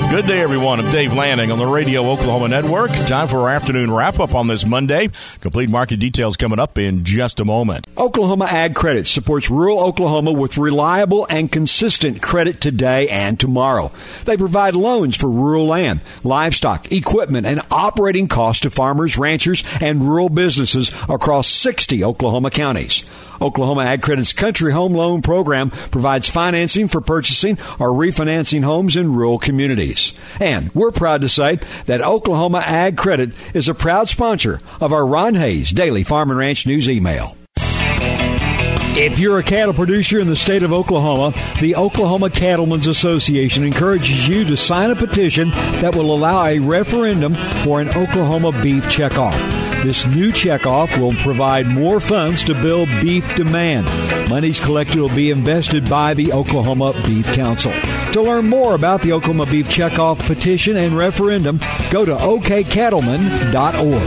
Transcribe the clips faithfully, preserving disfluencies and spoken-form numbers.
Good day, everyone. I'm Dave Lanning on the Radio Oklahoma Network. Time for our afternoon wrap-up on this Monday. Complete market details coming up in just a moment. Oklahoma Ag Credit supports rural Oklahoma with reliable and consistent credit today and tomorrow. They provide loans for rural land, livestock, equipment, and operating costs to farmers, ranchers, and rural businesses across sixty Oklahoma counties. Oklahoma Ag Credit's Country Home Loan Program provides financing for purchasing or refinancing homes in rural communities. And we're proud to say that Oklahoma Ag Credit is a proud sponsor of our Ron Hayes Daily Farm and Ranch News email. If you're a cattle producer in the state of Oklahoma, the Oklahoma Cattlemen's Association encourages you to sign a petition that will allow a referendum for an Oklahoma beef checkoff. This new checkoff will provide more funds to build beef demand. Monies collected will be invested by the Oklahoma Beef Council. To learn more about the Oklahoma Beef Checkoff petition and referendum, go to o k cattlemen dot org.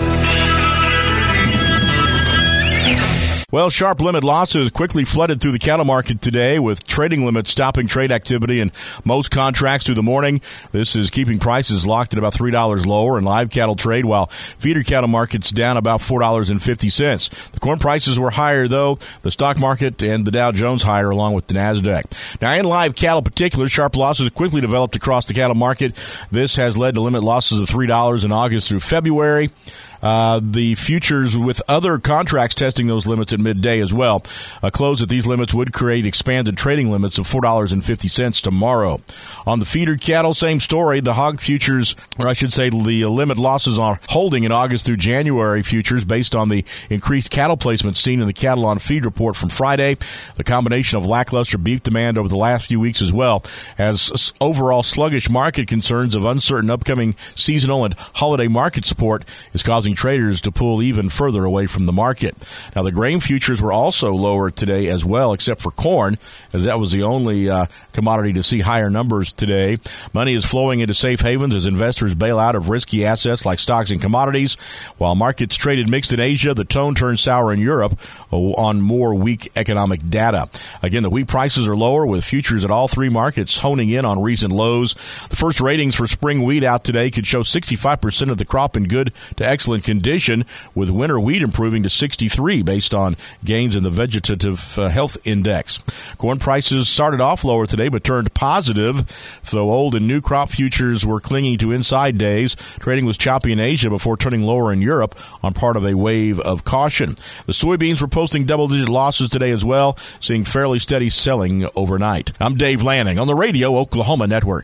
Well, sharp limit losses quickly flooded through the cattle market today, with trading limits stopping trade activity in most contracts through the morning. This is keeping prices locked at about three dollars lower in live cattle trade, while feeder cattle market's down about four dollars and fifty cents. The corn prices were higher, though. The stock market and the Dow Jones higher, along with the NASDAQ. Now, in live cattle in particular, sharp losses quickly developed across the cattle market. This has led to limit losses of three dollars in August through February. Uh, the futures with other contracts testing those limits at midday as well. A close at these limits would create expanded trading limits of four dollars and fifty cents tomorrow. On the feeder cattle, same story. The hog futures, or I should say the limit losses are holding in August through January futures based on the increased cattle placement seen in the Cattle on Feed report from Friday. The combination of lackluster beef demand over the last few weeks as well as overall sluggish market concerns of uncertain upcoming seasonal and holiday market support is causing traders to pull even further away from the market. Now, the grain futures were also lower today as well, except for corn, as that was the only uh, commodity to see higher numbers today. Money is flowing into safe havens as investors bail out of risky assets like stocks and commodities. While markets traded mixed in Asia, the tone turned sour in Europe on more weak economic data. Again, the wheat prices are lower, with futures at all three markets honing in on recent lows. The first ratings for spring wheat out today could show sixty-five percent of the crop in good to excellent condition, with winter wheat improving to sixty-three based on gains in the vegetative uh, health index. Corn prices started off lower today but turned positive, though old and new crop futures were clinging to inside days. Trading was choppy in Asia before turning lower in Europe on part of a wave of caution. The soybeans were posting double-digit losses today as well, seeing fairly steady selling overnight. I'm Dave Lanning on the Radio Oklahoma Network.